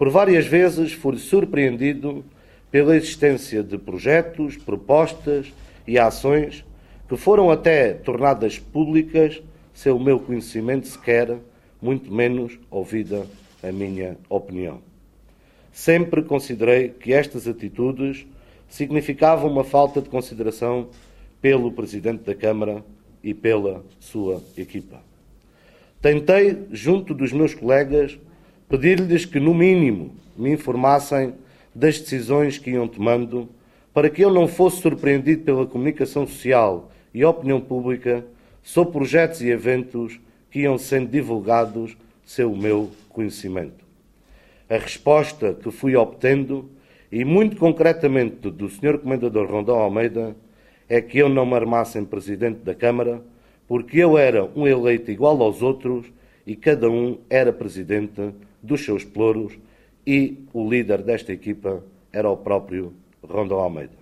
Por várias vezes fui surpreendido pela existência de projetos, propostas e ações que foram até tornadas públicas sem o meu conhecimento sequer, muito menos ouvida a minha opinião. Sempre considerei que estas atitudes significavam uma falta de consideração pelo Presidente da Câmara e pela sua equipa. Tentei, junto dos meus colegas, pedir-lhes que, no mínimo, me informassem das decisões que iam tomando para que eu não fosse surpreendido pela comunicação social e opinião pública sobre projetos e eventos que iam sendo divulgados sem o meu conhecimento. A resposta que fui obtendo, e muito concretamente do Sr. Comendador Rondão Almeida, é que eu não me armasse em Presidente da Câmara, porque eu era um eleito igual aos outros e cada um era Presidente dos seus plouros e o líder desta equipa era o próprio Rondão Almeida.